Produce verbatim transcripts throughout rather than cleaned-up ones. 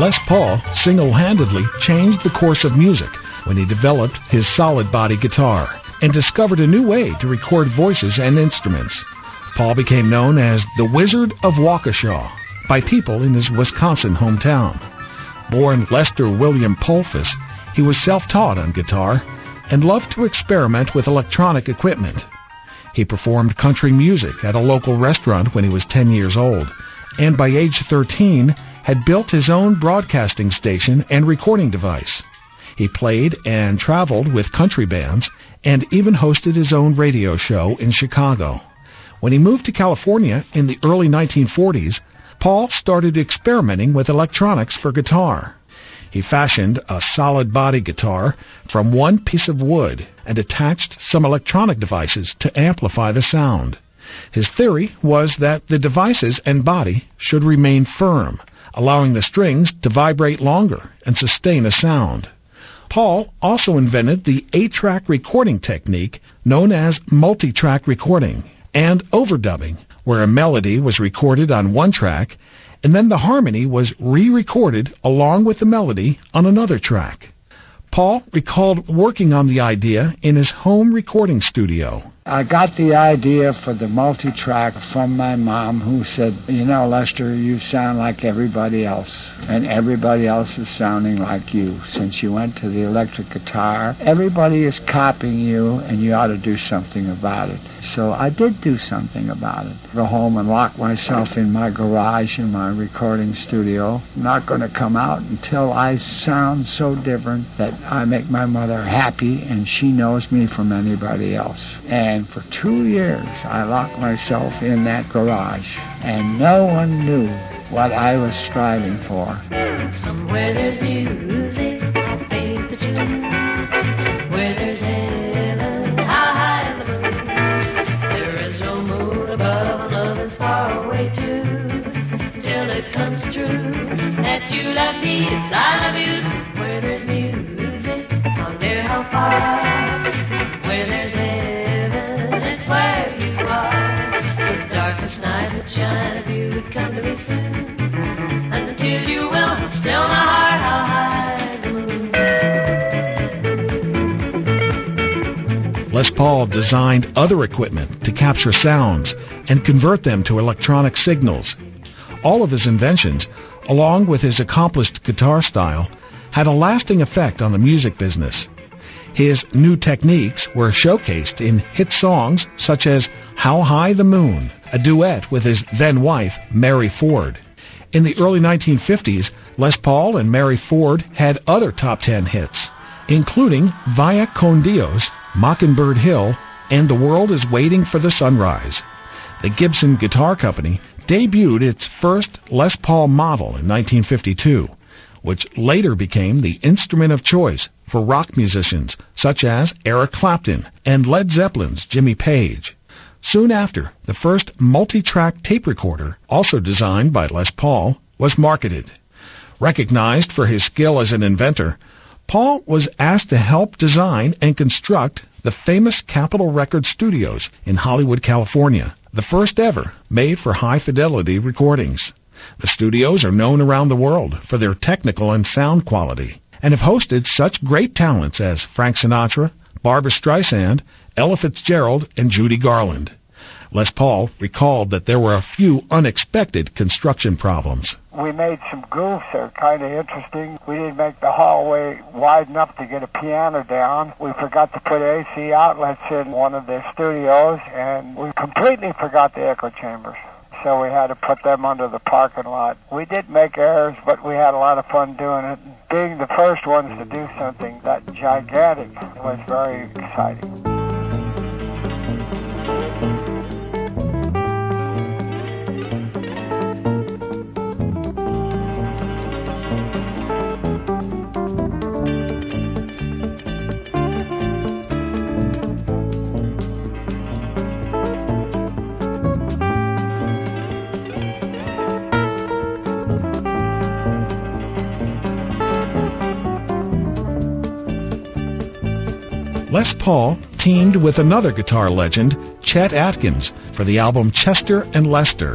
Les Paul single-handedly changed the course of music when he developed his solid-body guitar and discovered a new way to record voices and instruments. Paul became known as the Wizard of Waukesha by people in his Wisconsin hometown. Born Lester William Polfus, he was self-taught on guitar and loved to experiment with electronic equipment. He performed country music at a local restaurant when he was ten years old, and by age thirteen had built his own broadcasting station and recording device. He played and traveled with country bands and even hosted his own radio show in Chicago. When he moved to California in the early nineteen forties, Paul started experimenting with electronics for guitar. He fashioned a solid-body guitar from one piece of wood and attached some electronic devices to amplify the sound. His theory was that the devices and body should remain firm, allowing the strings to vibrate longer and sustain a sound. Paul also invented the eight-track recording technique known as multi-track recording and overdubbing, where a melody was recorded on one track and then the harmony was re-recorded along with the melody on another track. Paul recalled working on the idea in his home recording studio. I got the idea for the multi-track from my mom, who said, you know, Lester, you sound like everybody else, and everybody else is sounding like you. Since you went to the electric guitar, everybody is copying you, and you ought to do something about it. So I did do something about it. Go home and lock myself in my garage in my recording studio. I'm not going to come out until I sound so different that I make my mother happy, and she knows me from anybody else. And And for two years, I locked myself in that garage, and no one knew what I was striving for. Somewhere there's music, I'll paint the tune. Where there's heaven, how high in the moon. There is no moon above, love is far away too. Till it comes true that you love me, it's I love you. Where there's music, I'll dare how far. Where there's where you are, the darkest night would shine if you would come to me soon. And until you will, still my heart, how high the moon. Les Paul designed other equipment to capture sounds and convert them to electronic signals. All of his inventions, along with his accomplished guitar style, had a lasting effect on the music business. His new techniques were showcased in hit songs such as How High the Moon, a duet with his then-wife, Mary Ford. In the early nineteen fifties, Les Paul and Mary Ford had other top ten hits, including Vaya con Dios, Mockingbird Hill, and The World is Waiting for the Sunrise. The Gibson Guitar Company debuted its first Les Paul model in nineteen fifty-two, which later became the instrument of choice for rock musicians such as Eric Clapton and Led Zeppelin's Jimmy Page. Soon after, the first multi-track tape recorder, also designed by Les Paul, was marketed. Recognized for his skill as an inventor, Paul was asked to help design and construct the famous Capitol Record Studios in Hollywood, California, the first ever made for high-fidelity recordings. The studios are known around the world for their technical and sound quality, and have hosted such great talents as Frank Sinatra, Barbra Streisand, Ella Fitzgerald, and Judy Garland. Les Paul recalled that there were a few unexpected construction problems. We made some goofs that were kind of interesting. We didn't make the hallway wide enough to get a piano down. We forgot to put A C outlets in one of the studios, and we completely forgot the echo chambers. So we had to put them under the parking lot. We did make errors, but we had a lot of fun doing it. Being the first ones to do something that gigantic was very exciting. Les Paul teamed with another guitar legend, Chet Atkins, for the album Chester and Lester,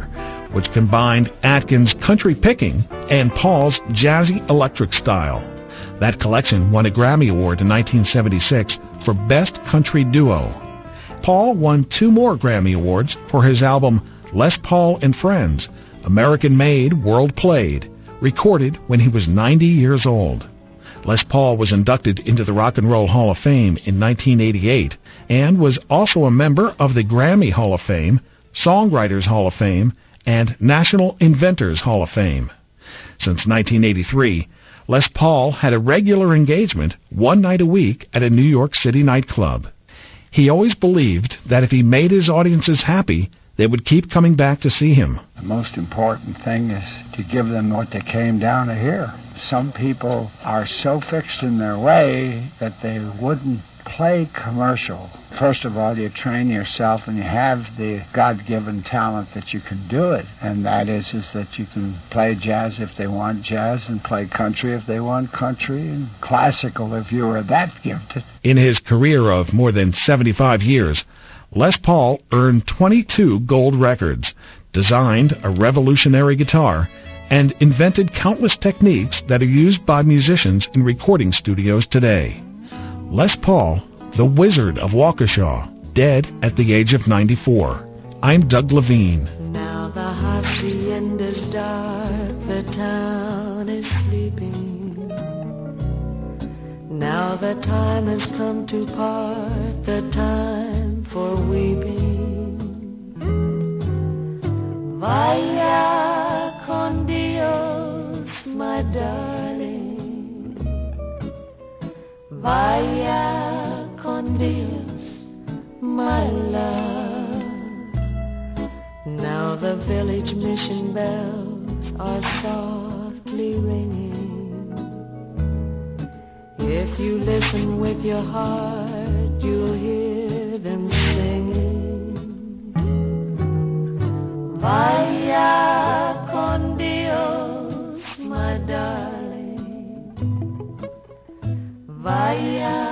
which combined Atkins' country picking and Paul's jazzy electric style. That collection won a Grammy Award in nineteen seventy-six for Best Country Duo. Paul won two more Grammy Awards for his album Les Paul and Friends, American-made, world-played, recorded when he was ninety years old. Les Paul was inducted into the Rock and Roll Hall of Fame in nineteen eighty-eight and was also a member of the Grammy Hall of Fame, Songwriters Hall of Fame, and National Inventors Hall of Fame. Since nineteen eighty-three, Les Paul had a regular engagement one night a week at a New York City nightclub. He always believed that if he made his audiences happy, they would keep coming back to see him. The most important thing is to give them what they came down to hear. Some people are so fixed in their way that they wouldn't play commercial. First of all, you train yourself and you have the God-given talent that you can do it. And that is, is that you can play jazz if they want jazz and play country if they want country and classical if you were that gifted. In his career of more than seventy-five years, Les Paul earned twenty-two gold records, designed a revolutionary guitar, and invented countless techniques that are used by musicians in recording studios today. Les Paul, the Wizard of Waukesha, dead at the age of ninety-four. I'm Doug Levine. Now the hacienda's dark, the town is sleeping. Now the time has come to part, the time for weeping. Vaya con Dios, my darling. Vaya con Dios, my love. Now the village mission bells are softly ringing. If you listen with your heart, you'll hear them singing. Vaya con Dios, my darling. Vaya